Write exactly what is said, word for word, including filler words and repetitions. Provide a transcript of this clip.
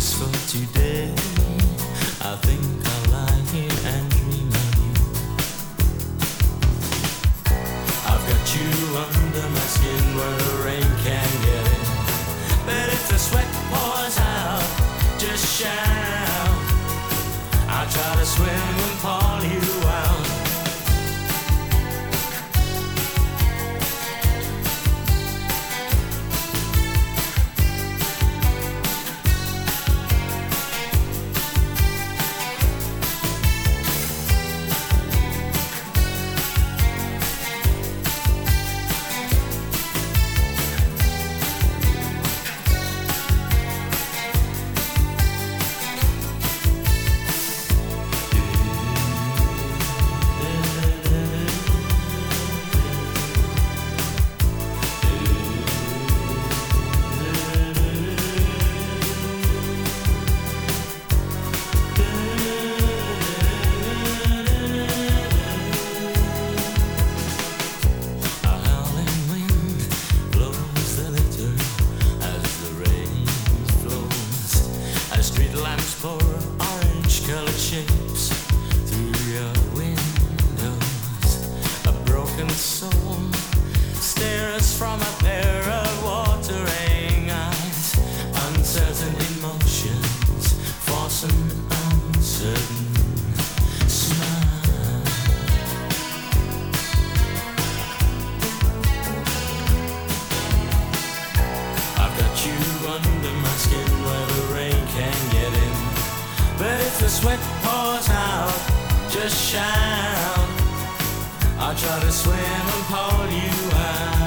just for today. I think I'll lie here and dream of you. I've got you under my skin where the rain can't get in. But if the sweat pours out, just shout. I'll try to swim and pull you out. For orange-colored shapes through your windows, a broken soul stares from a pair of watering eyes. Uncertain emotions force an uncertain smile. I've got you under my skin where the rain can get in. But if the sweat pours out, just shout. I'll try to swim and pull you out.